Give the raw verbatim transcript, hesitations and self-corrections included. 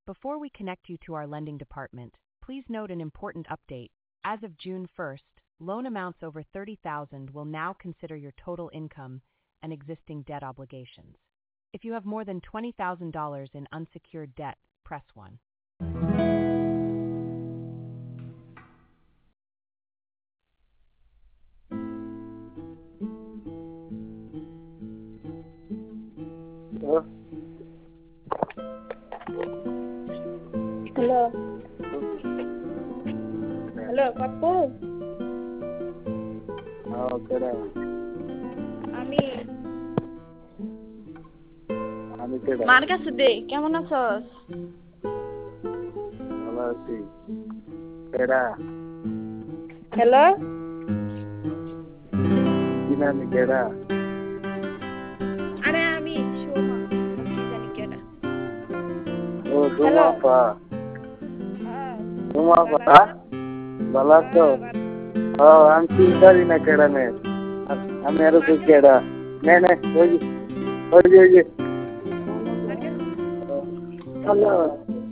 Before we connect you to our lending department, please note an important update. As of June first, loan amounts over thirty thousand dollars will now consider your total income and existing debt obligations. If you have more than twenty thousand dollars in unsecured debt, press one. Hello. Hello. Hello, Papu. Oh, kira. আমি আমি kira. মার কাছে দে কেমন আছস? ভালো আছি। Kira. Hello কি নাম kira? আরে আমি সোমা কি জানি কেডা ও Hello. তোমা পা। হ্যাঁ তোমা পা। ভালো আছো? ও আমি চিন্তারি না kira নে। আমি আরো তো kira। নে নে ওই ওই ওই। হ্যালো।